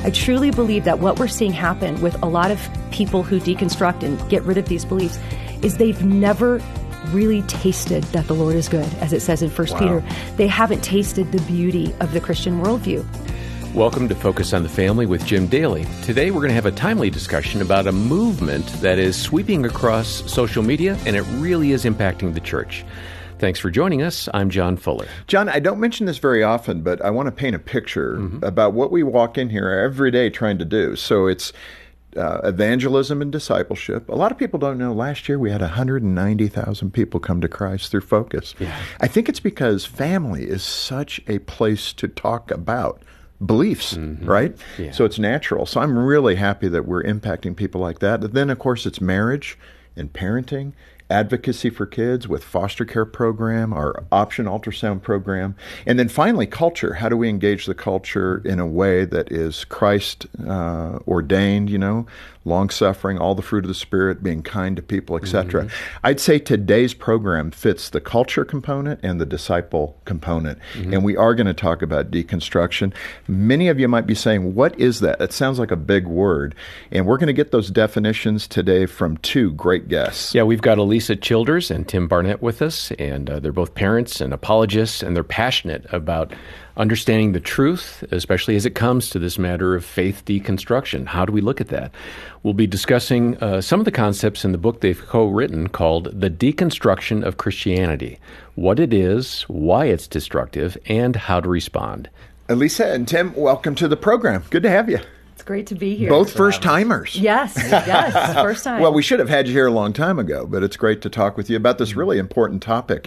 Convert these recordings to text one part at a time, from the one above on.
I truly believe that what we're seeing happen with a lot of people who deconstruct and get rid of these beliefs is they've never really tasted that the Lord is good, as it says in 1 Peter. They haven't tasted the beauty of the Christian worldview. Welcome to Focus on the Family with Jim Daly. Today we're going to have a timely discussion about a movement that is sweeping across social media, and it really is impacting the church. Thanks for joining us. I'm John Fuller. John, I don't mention this very often, but I want to paint a picture about what we walk in here every day trying to do. So it's evangelism and discipleship. A lot of people don't know last year we had 190,000 people come to Christ through Focus. Yeah. I think it's because family is such a place to talk about beliefs, right? Yeah. So it's natural. So I'm really happy that we're impacting people like that. And then, of course, it's marriage and parenting, advocacy for kids with foster care program, our option ultrasound program, and then finally culture. How do we engage the culture in a way that is Christ ordained, long-suffering, all the fruit of the Spirit, being kind to people, etc. I'd say today's program fits the culture component and the disciple component, and we are going to talk about deconstruction. Many of you might be saying, what is that? It sounds like a big word, and we're going to get those definitions today from two great guests. Yeah, we've got Elisa Childers and Tim Barnett with us, and they're both parents and apologists, and they're passionate about understanding the truth, especially as it comes to this matter of faith deconstruction. How do we look at that? We'll be discussing some of the concepts in the book they've co-written called The Deconstruction of Christianity, what it is, why it's destructive, and how to respond. Elisa and Tim, welcome to the program. Good to have you. It's great to be here. Both first-timers. Yes, first time. Well, we should have had you here a long time ago, but it's great to talk with you about this really important topic.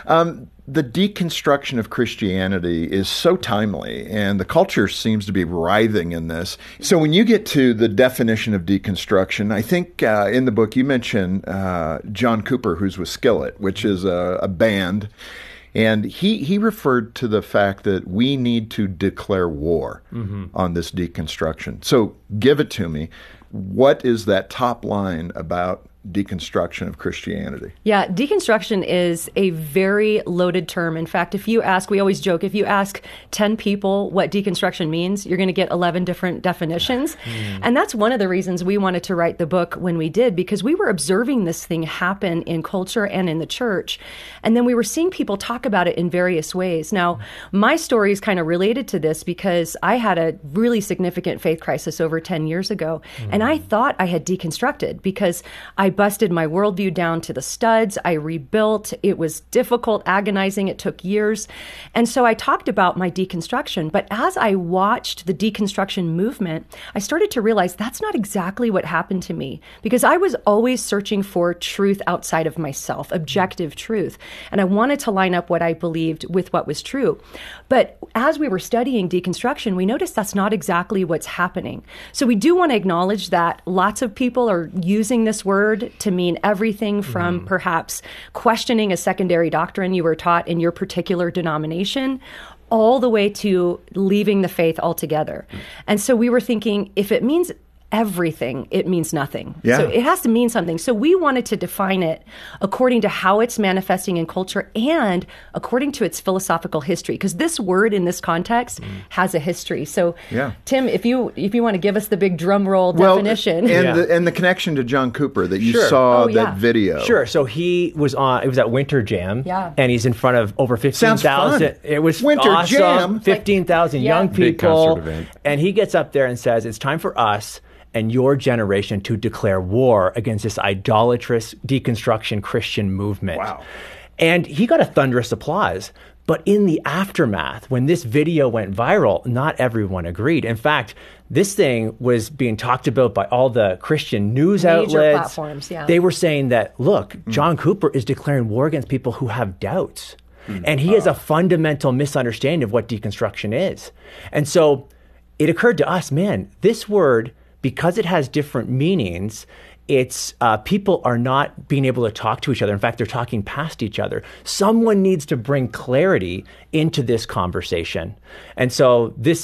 The deconstruction of Christianity is so timely, and the culture seems to be writhing in this. So when you get to the definition of deconstruction, I think in the book you mention John Cooper, who's with Skillet, which is a band. And he referred to the fact that we need to declare war on this deconstruction. So give it to me. What is that top line about deconstruction of Christianity? Yeah, deconstruction is a very loaded term. In fact, we always joke, if you ask 10 people what deconstruction means, you're going to get 11 different definitions. And that's one of the reasons we wanted to write the book when we did, because we were observing this thing happen in culture and in the church. And then we were seeing people talk about it in various ways. Now, my story is kind of related to this because I had a really significant faith crisis over 10 years ago. And I thought I had deconstructed because I busted my worldview down to the studs. I rebuilt. It was difficult, agonizing. It took years. And so I talked about my deconstruction. But as I watched the deconstruction movement, I started to realize that's not exactly what happened to me, because I was always searching for truth outside of myself, objective truth. And I wanted to line up what I believed with what was true. But as we were studying deconstruction, we noticed that's not exactly what's happening. So we do want to acknowledge that lots of people are using this word to mean everything from perhaps questioning a secondary doctrine you were taught in your particular denomination, all the way to leaving the faith altogether. And so we were thinking, if it means everything, it means nothing. Yeah. So it has to mean something. So we wanted to define it according to how it's manifesting in culture and according to its philosophical history, because this word in this context has a history. So Tim, if you want to give us the big drum roll definition. And the connection to John Cooper that you saw that video. Sure. So it was at Winter Jam, and he's in front of over 15,000. It was Winter awesome. Jam. 15,000 young Big people. concert event. And he gets up there and says, it's time for us and your generation to declare war against this idolatrous deconstruction Christian movement. Wow. And he got a thunderous applause. But in the aftermath, when this video went viral, not everyone agreed. In fact, this thing was being talked about by all the Christian news outlets. Major platforms, They were saying that, look, John Cooper is declaring war against people who have doubts. And he has a fundamental misunderstanding of what deconstruction is. And so it occurred to us, man, this word, because it has different meanings, it's people are not being able to talk to each other. In fact, they're talking past each other. Someone needs to bring clarity into this conversation. And so this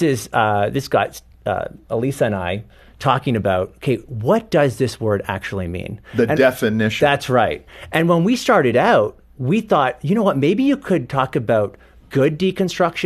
got Elisa and I talking about, okay, what does this word actually mean? The definition. That's right. And when we started out, we thought, you know what, maybe you could talk about good deconstruction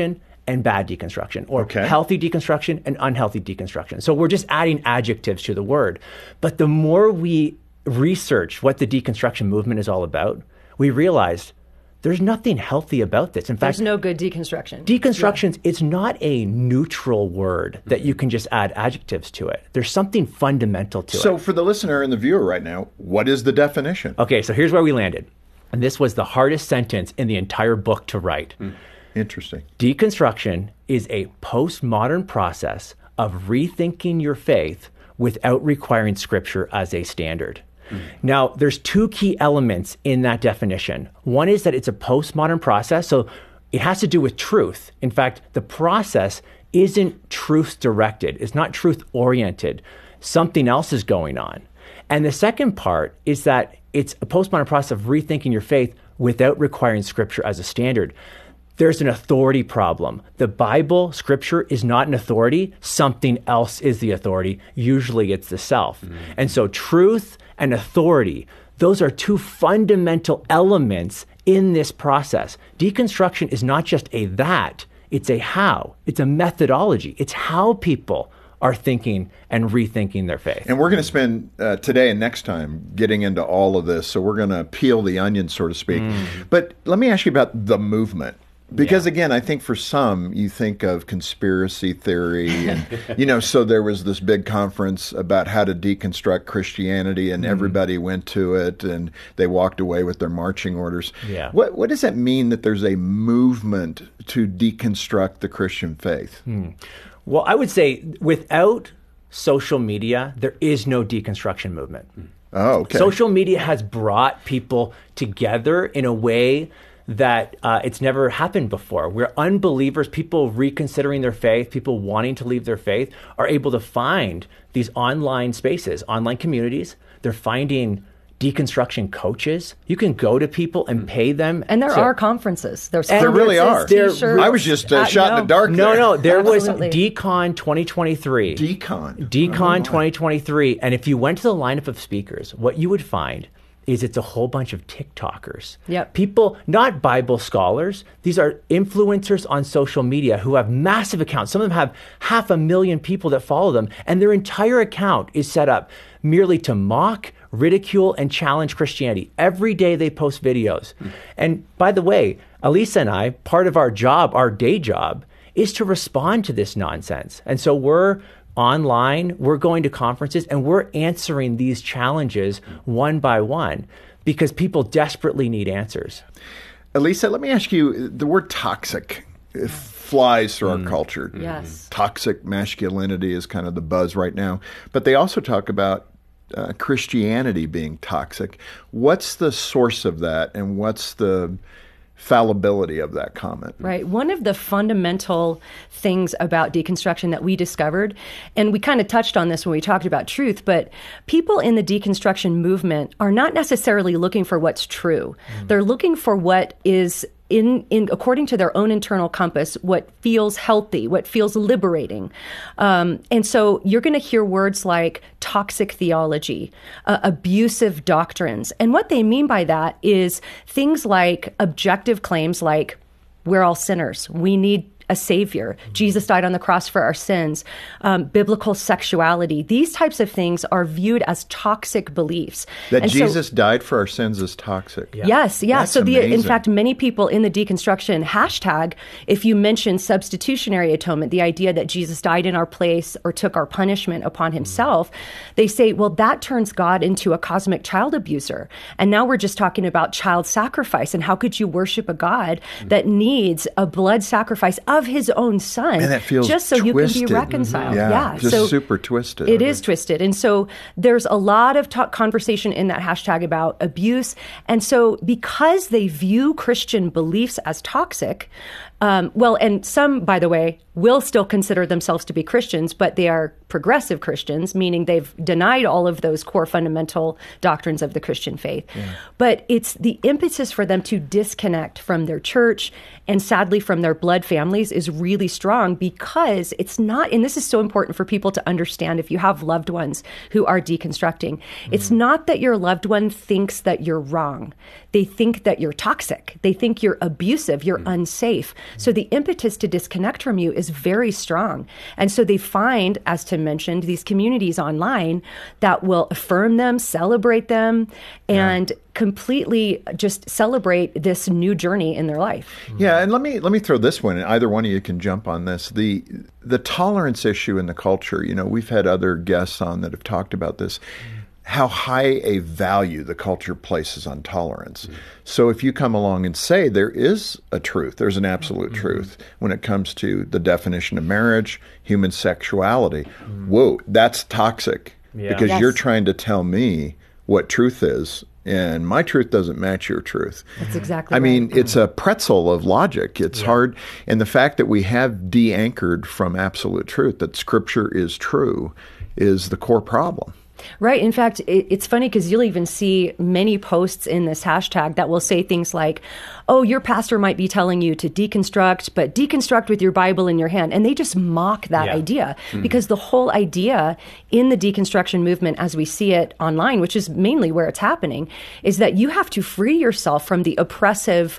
and bad deconstruction, or Okay. healthy deconstruction and unhealthy deconstruction. So we're just adding adjectives to the word. But the more we research what the deconstruction movement is all about, we realized there's nothing healthy about this. In fact, There's no good deconstruction. deconstructions, it's not a neutral word that you can just add adjectives to it. There's something fundamental to it. So for the listener and the viewer right now, what is the definition? Okay, so here's where we landed. And this was the hardest sentence in the entire book to write. Interesting. Deconstruction is a postmodern process of rethinking your faith without requiring Scripture as a standard. Now, there's two key elements in that definition. One is that it's a postmodern process, so it has to do with truth. In fact, the process isn't truth-directed. It's not truth-oriented. Something else is going on. And the second part is that it's a postmodern process of rethinking your faith without requiring Scripture as a standard. There's an authority problem. The Bible, Scripture, is not an authority. Something else is the authority. Usually it's the self. And so truth and authority, those are two fundamental elements in this process. Deconstruction is not just a that, it's a how. It's a methodology. It's how people are thinking and rethinking their faith. And we're going to spend today and next time getting into all of this. So we're going to peel the onion, so to speak. But let me ask you about the movement. Because again, I think for some, you think of conspiracy theory and, so there was this big conference about how to deconstruct Christianity and everybody went to it and they walked away with their marching orders. Yeah. What does that mean that there's a movement to deconstruct the Christian faith? Well, I would say without social media, there is no deconstruction movement. Oh, okay. Social media has brought people together in a way that it's never happened before. Where unbelievers, people reconsidering their faith, people wanting to leave their faith, are able to find these online spaces, online communities. They're finding deconstruction coaches. You can go to people and pay them. And there are conferences. There's There really are. T-shirts. I was just shot in the dark there. No, there was Absolutely. Decon 2023. Decon. Decon 2023. And if you went to the lineup of speakers, what you would find is it's a whole bunch of TikTokers. Yep. People, not Bible scholars. These are influencers on social media who have massive accounts. Some of them have 500,000 people that follow them. And their entire account is set up merely to mock, ridicule, and challenge Christianity. Every day they post videos. And by the way, Elisa and I, part of our job, our day job, is to respond to this nonsense. And so we're online, we're going to conferences, and we're answering these challenges one by one because people desperately need answers. Elisa, let me ask you, the word toxic flies through our culture. Yes. Toxic masculinity is kind of the buzz right now. But they also talk about Christianity being toxic. What's the source of that, and what's the fallibility of that comment? Right. One of the fundamental things about deconstruction that we discovered, and we kind of touched on this when we talked about truth, but people in the deconstruction movement are not necessarily looking for what's true. They're looking for what is in according to their own internal compass, what feels healthy, what feels liberating. And so you're going to hear words like toxic theology, abusive doctrines. And what they mean by that is things like objective claims like, we're all sinners, we need a savior, Jesus died on the cross for our sins, biblical sexuality. These types of things are viewed as toxic beliefs. That And so- Jesus died for our sins is toxic. Yes, yeah. That's So in amazing. fact, many people in the deconstruction hashtag, if you mention substitutionary atonement, the idea that Jesus died in our place or took our punishment upon himself, they say, well, that turns God into a cosmic child abuser. And now we're just talking about child sacrifice. And how could you worship a God that needs a blood sacrifice of his own son And that feels just so you twisted. can be reconciled? Yeah, just so super twisted. It is twisted. And so there's a lot of conversation in that hashtag about abuse. And so because they view Christian beliefs as toxic, and some, by the way, will still consider themselves to be Christians, but they are progressive Christians, meaning they've denied all of those core fundamental doctrines of the Christian faith. But it's the impetus for them to disconnect from their church and sadly from their blood families is really strong because it's not, and this is so important for people to understand if you have loved ones who are deconstructing, it's not that your loved one thinks that you're wrong. They think that you're toxic. They think you're abusive, you're unsafe. So the impetus to disconnect from you is very strong. And so they find, as Tim mentioned, these communities online that will affirm them, celebrate them, and completely just celebrate this new journey in their life. Yeah, and let me throw this one, and either one of you can jump on this. The tolerance issue in the culture, we've had other guests on that have talked about this, how high a value the culture places on tolerance. So if you come along and say there is a truth, there's an absolute truth when it comes to the definition of marriage, human sexuality, whoa, that's toxic because you're trying to tell me what truth is, and my truth doesn't match your truth. That's exactly I mean, it's a pretzel of logic. It's hard. And the fact that we have de-anchored from absolute truth, that Scripture is true, is the core problem. Right. In fact, it's funny because you'll even see many posts in this hashtag that will say things like, oh, your pastor might be telling you to deconstruct, but deconstruct with your Bible in your hand. And they just mock that idea because the whole idea in the deconstruction movement, as we see it online, which is mainly where it's happening, is that you have to free yourself from the oppressive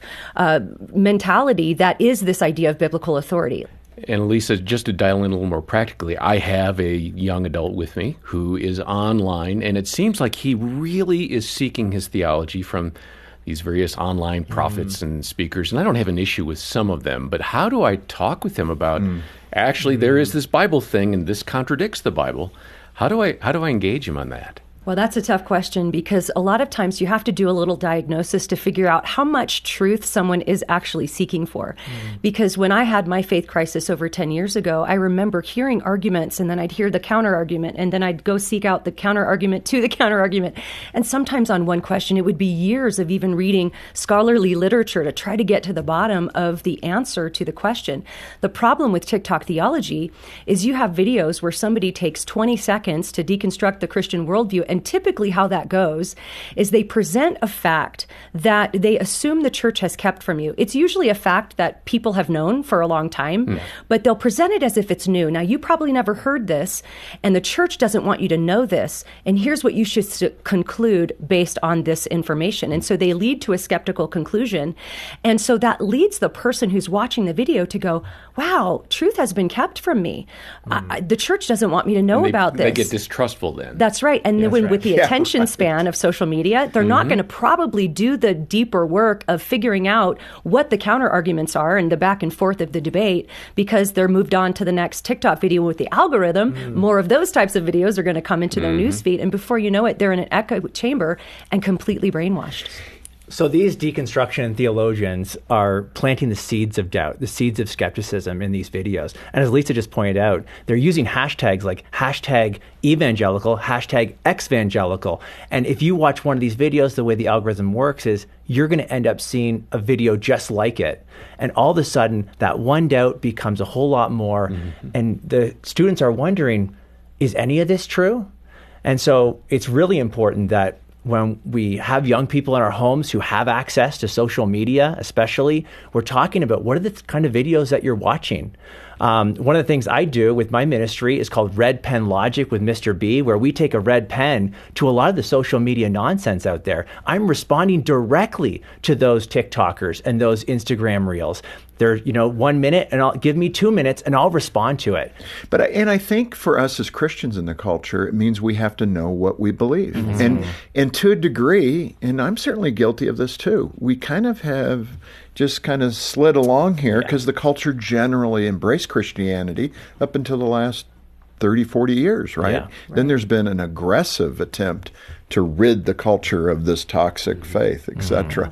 mentality that is this idea of biblical authority. And Lisa, just to dial in a little more practically, I have a young adult with me who is online, and it seems like he really is seeking his theology from these various online prophets and speakers. And I don't have an issue with some of them, but how do I talk with him about, actually, there is this Bible thing, and this contradicts the Bible. How do I engage him on that? Well, that's a tough question because a lot of times you have to do a little diagnosis to figure out how much truth someone is actually seeking for. Because when I had my faith crisis over 10 years ago, I remember hearing arguments and then I'd hear the counter argument and then I'd go seek out the counter argument to the counter argument. And sometimes on one question, it would be years of even reading scholarly literature to try to get to the bottom of the answer to the question. The problem with TikTok theology is you have videos where somebody takes 20 seconds to deconstruct the Christian worldview. And typically how that goes is they present a fact that they assume the church has kept from you. It's usually a fact that people have known for a long time, but they'll present it as if it's new. Now, you probably never heard this, and the church doesn't want you to know this, and here's what you should conclude based on this information. And so they lead to a skeptical conclusion. And so that leads the person who's watching the video to go, wow, truth has been kept from me. The church doesn't want me to know about this. They get distrustful then. That's right. And with the attention span of social media, they're not going to probably do the deeper work of figuring out what the counter arguments are and the back and forth of the debate because they're moved on to the next TikTok video with the algorithm. More of those types of videos are going to come into their newsfeed. And before you know it, they're in an echo chamber and completely brainwashed. So these deconstruction theologians are planting the seeds of doubt, the seeds of skepticism in these videos. And as Lisa just pointed out, they're using hashtags like hashtag evangelical, hashtag exvangelical. And if you watch one of these videos, the way the algorithm works is you're going to end up seeing a video just like it. And all of a sudden, that one doubt becomes a whole lot more. And the students are wondering, is any of this true? And so it's really important that when we have young people in our homes who have access to social media, especially, we're talking about what are the kind of videos that you're watching. One of the things I do with my ministry is called Red Pen Logic with Mr. B, where we take a red pen to a lot of the social media nonsense out there. I'm responding directly to those TikTokers and those Instagram reels. They're, 1 minute and I'll give me 2 minutes and I'll respond to it. But I think for us as Christians in the culture, it means we have to know what we believe. And to a degree, and I'm certainly guilty of this too, we kind of have just kind of slid along here because the culture generally embraced Christianity up until the last 30, 40 years, right? Yeah, right. Then there's been an aggressive attempt to rid the culture of this toxic faith, etc.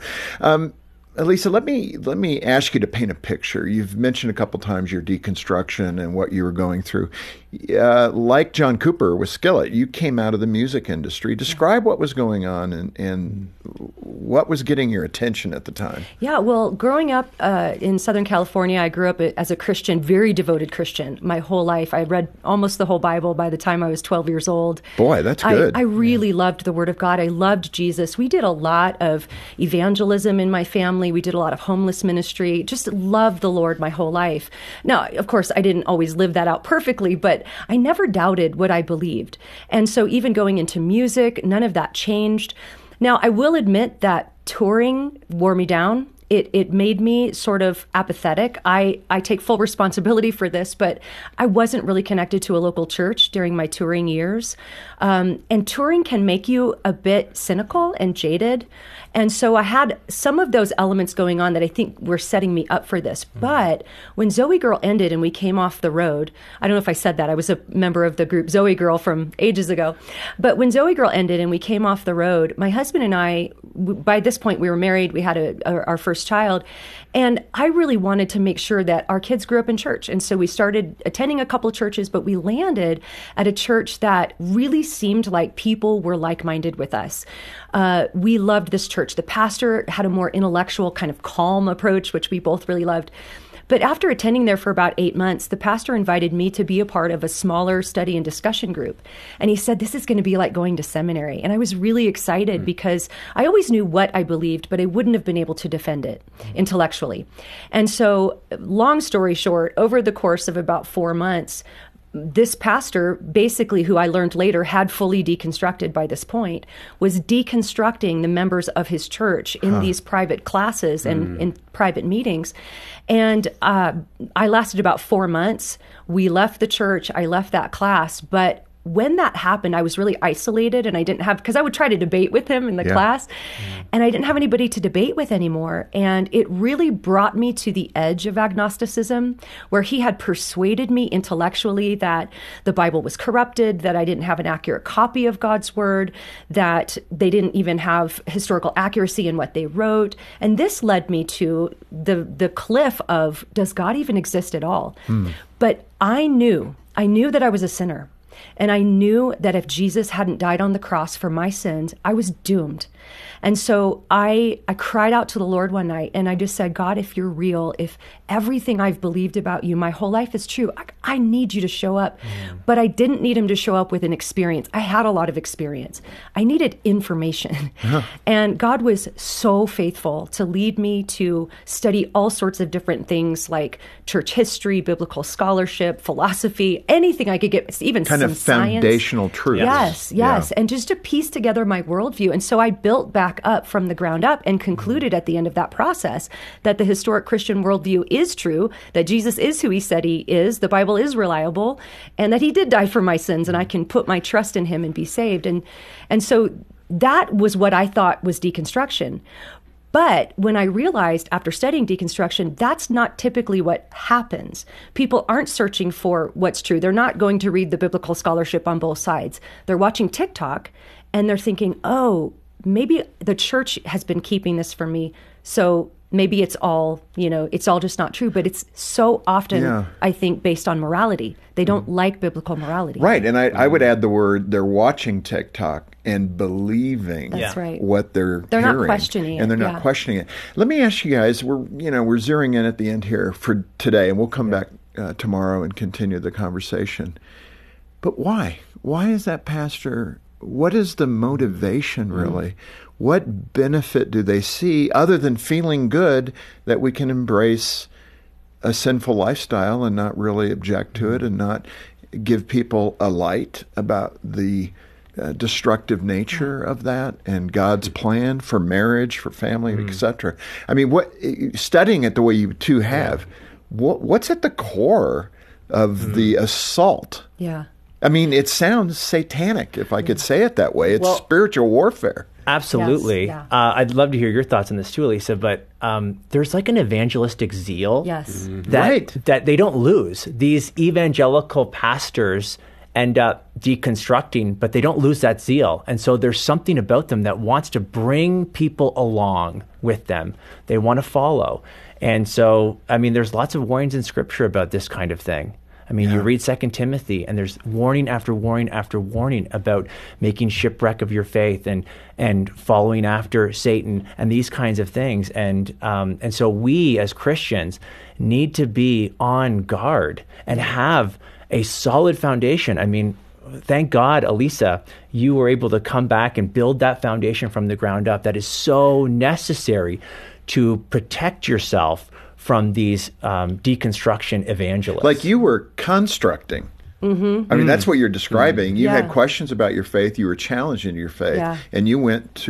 Lisa, let me ask you to paint a picture. You've mentioned a couple times your deconstruction and what you were going through. Like John Cooper with Skillet, you came out of the music industry. Describe what was going on and what was getting your attention at the time. Yeah, well, growing up in Southern California, I grew up as a Christian, very devoted Christian my whole life. I read almost the whole Bible by the time I was 12 years old. Boy, that's good. I really loved the Word of God. I loved Jesus. We did a lot of evangelism in my family. We did a lot of homeless ministry. Just loved the Lord my whole life. Now, of course, I didn't always live that out perfectly, but I never doubted what I believed. And so even going into music, none of that changed. Now, I will admit that touring wore me down. it made me sort of apathetic. I take full responsibility for this, but I wasn't really connected to a local church during my touring years. And touring can make you a bit cynical and jaded. And so I had some of those elements going on that I think were setting me up for this. But when Zoe Girl ended and we came off the road, I don't know if I said that. I was a member of the group Zoe Girl from ages ago. But when Zoe Girl ended and we came off the road, my husband and I, by this point, we were married. We had our first child. And I really wanted to make sure that our kids grew up in church. And so we started attending a couple of churches, but we landed at a church that really seemed like people were like-minded with us. We loved this church. The pastor had a more intellectual, kind of calm approach, which we both really loved. But after attending there for about 8 months, the pastor invited me to be a part of a smaller study and discussion group. And he said, this is going to be like going to seminary. And I was really excited because I always knew what I believed, but I wouldn't have been able to defend it intellectually. And so, long story short, over the course of about 4 months, this pastor, basically, who I learned later had fully deconstructed by this point, was deconstructing the members of his church in these private classes and in private meetings. And I lasted about 4 months. We left the church. I left that class. But when that happened, I was really isolated, and I didn't have, because I would try to debate with him in the class, and I didn't have anybody to debate with anymore. And it really brought me to the edge of agnosticism, where he had persuaded me intellectually that the Bible was corrupted, that I didn't have an accurate copy of God's word, that they didn't even have historical accuracy in what they wrote. And this led me to the cliff of, does God even exist at all? But I knew that I was a sinner. And I knew that if Jesus hadn't died on the cross for my sins, I was doomed. And so I cried out to the Lord one night, and I just said, God, if you're real, if everything I've believed about you my whole life is true, I need you to show up. But I didn't need him to show up with an experience. I had a lot of experience. I needed information. And God was so faithful to lead me to study all sorts of different things like church history, biblical scholarship, philosophy, anything I could get, even kind some of foundational science. truth. Yes. Yeah. And just to piece together my worldview. And so I built back up from the ground up and concluded at the end of that process that the historic Christian worldview is true, that Jesus is who he said he is, the Bible is reliable, and that he did die for my sins, and I can put my trust in him and be saved. And so that was what I thought was deconstruction. But when I realized after studying deconstruction, that's not typically what happens. People aren't searching for what's true. They're not going to read the biblical scholarship on both sides. They're watching TikTok and they're thinking, oh, maybe the church has been keeping this from me. So maybe it's all just not true. But it's so often, I think, based on morality. They don't like biblical morality. Right. And I would add the word, they're watching TikTok and believing That's right. what they're hearing. Not questioning it. And they're not questioning it. Let me ask you guys, we're zeroing in at the end here for today, and we'll come back tomorrow and continue the conversation. But why? Why is that, Pastor? What is the motivation, really? What benefit do they see other than feeling good that we can embrace a sinful lifestyle and not really object to it and not give people a light about the destructive nature of that and God's plan for marriage, for family, etc.? I mean, studying it the way you two have, what's at the core of the assault? Yeah. I mean, it sounds satanic, if I could say it that way. It's spiritual warfare. Absolutely. Yes, I'd love to hear your thoughts on this too, Elisa, but there's like an evangelistic zeal that they don't lose. These evangelical pastors end up deconstructing, but they don't lose that zeal. And so there's something about them that wants to bring people along with them. They want to follow. And so, I mean, there's lots of warnings in Scripture about this kind of thing. I mean, you read 2 Timothy, and there's warning after warning after warning about making shipwreck of your faith and following after Satan and these kinds of things. And so we as Christians need to be on guard and have a solid foundation. I mean, thank God, Elisa, you were able to come back and build that foundation from the ground up that is so necessary to protect yourself from these deconstruction evangelists. Like you were constructing. Mm-hmm. I mean, that's what you're describing. You had questions about your faith. You were challenging your faith. Yeah. And you went to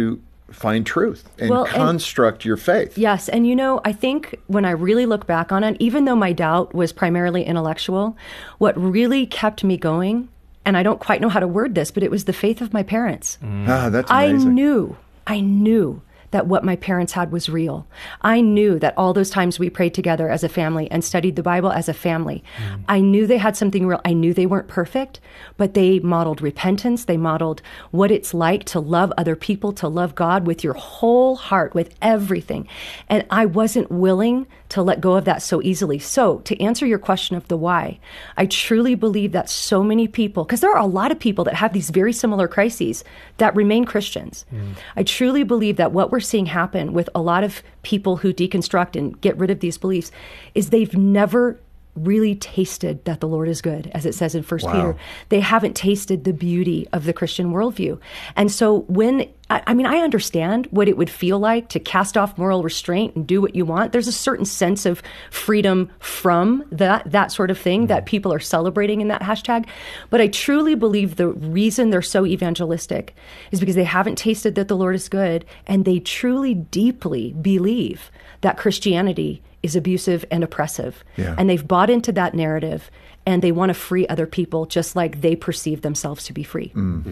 find truth and construct your faith. Yes. And I think when I really look back on it, even though my doubt was primarily intellectual, what really kept me going, and I don't quite know how to word this, but it was the faith of my parents. That's amazing. I knew that what my parents had was real. I knew that all those times we prayed together as a family and studied the Bible as a family, I knew they had something real. I knew they weren't perfect, but they modeled repentance. They modeled what it's like to love other people, to love God with your whole heart, with everything. And I wasn't willing to let go of that so easily. So to answer your question of the why, I truly believe that so many people, because there are a lot of people that have these very similar crises that remain Christians. I truly believe that what we're seeing happen with a lot of people who deconstruct and get rid of these beliefs is they've never really tasted that the Lord is good, as it says in 1 Peter. They haven't tasted the beauty of the Christian worldview. And so I understand what it would feel like to cast off moral restraint and do what you want. There's a certain sense of freedom from that sort of thing that people are celebrating in that hashtag. But I truly believe the reason they're so evangelistic is because they haven't tasted that the Lord is good, and they truly deeply believe that Christianity is abusive and oppressive. And they've bought into that narrative, and they want to free other people just like they perceive themselves to be free.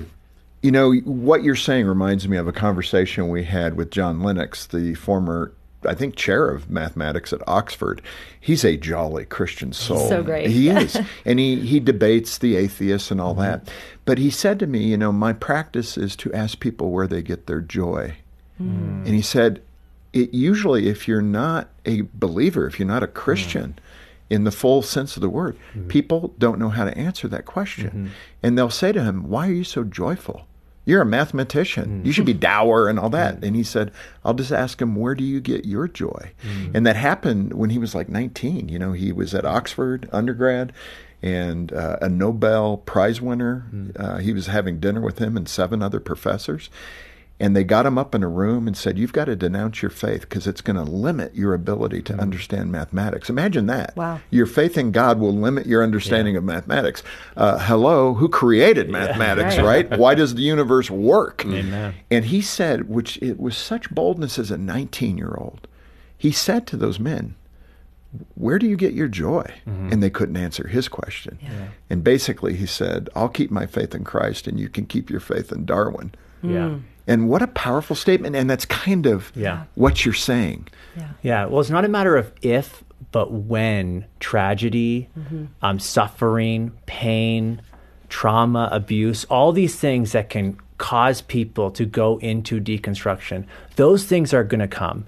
What you're saying reminds me of a conversation we had with John Lennox, the former, I think, chair of mathematics at Oxford. He's a jolly Christian soul. So great. He is. And he debates the atheists and all that. But he said to me, my practice is to ask people where they get their joy. And he said, usually if you're not a believer, if you're not a Christian in the full sense of the word, people don't know how to answer that question. And they'll say to him, why are you so joyful? You're a mathematician. You should be dour and all that. And he said, I'll just ask him, where do you get your joy? And that happened when he was like 19. He was at Oxford, undergrad, and a Nobel Prize winner. He was having dinner with him and 7 other professors. And they got him up in a room and said, you've got to denounce your faith because it's going to limit your ability to understand mathematics. Imagine that. Wow. Your faith in God will limit your understanding of mathematics. Hello, who created mathematics, right? Why does the universe work? Amen. And he said, which it was such boldness as a 19-year-old, he said to those men, where do you get your joy? And they couldn't answer his question. And basically he said, I'll keep my faith in Christ and you can keep your faith in Darwin. And what a powerful statement. And that's kind of what you're saying. Well, it's not a matter of if, but when tragedy, suffering, pain, trauma, abuse, all these things that can cause people to go into deconstruction, those things are going to come.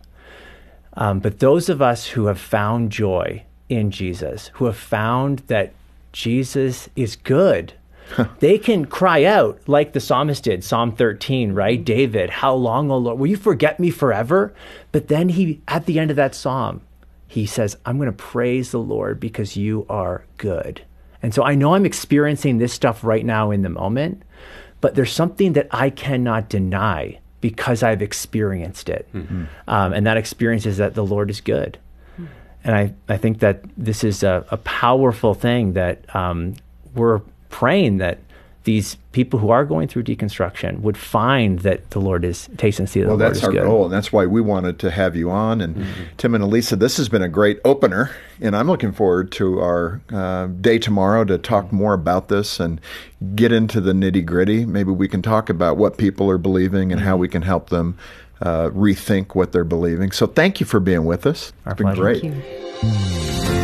But those of us who have found joy in Jesus, who have found that Jesus is good, they can cry out like the psalmist did, Psalm 13, right? David, how long, O Lord, will you forget me forever? But then at the end of that psalm, he says, I'm going to praise the Lord because you are good. And so I know I'm experiencing this stuff right now in the moment, but there's something that I cannot deny because I've experienced it. And that experience is that the Lord is good. And I think that this is a powerful thing that we're praying that these people who are going through deconstruction would find that the Lord is, taste and see that the Lord is good. Well, that's our goal, and that's why we wanted to have you on. And Tim and Elisa, this has been a great opener, and I'm looking forward to our day tomorrow to talk more about this and get into the nitty-gritty. Maybe we can talk about what people are believing and how we can help them rethink what they're believing. So thank you for being with us. It's been great. Thank you.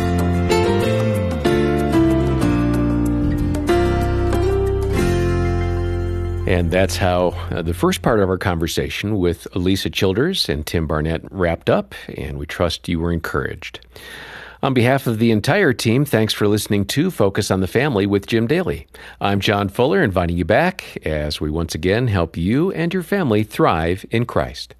And that's how the first part of our conversation with Elisa Childers and Tim Barnett wrapped up, and we trust you were encouraged. On behalf of the entire team, thanks for listening to Focus on the Family with Jim Daly. I'm John Fuller, inviting you back as we once again help you and your family thrive in Christ.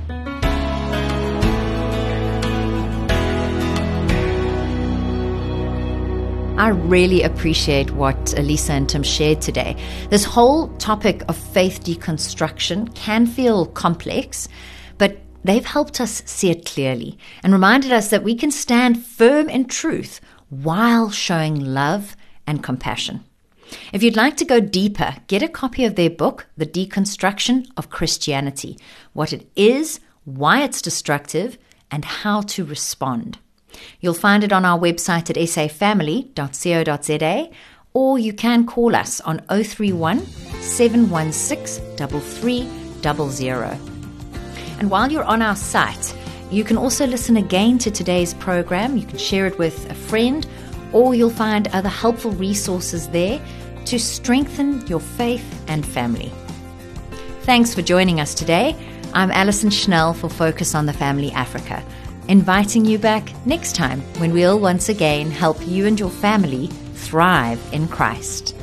I really appreciate what Elisa and Tim shared today. This whole topic of faith deconstruction can feel complex, but they've helped us see it clearly and reminded us that we can stand firm in truth while showing love and compassion. If you'd like to go deeper, get a copy of their book, The Deconstruction of Christianity, what it is, why it's destructive, and how to respond. You'll find it on our website at safamily.co.za, or you can call us on 031 716 3300. And while you're on our site, you can also listen again to today's program. You can share it with a friend, or you'll find other helpful resources there to strengthen your faith and family. Thanks for joining us today. I'm Alison Schnell for Focus on the Family Africa, inviting you back next time when we'll once again help you and your family thrive in Christ.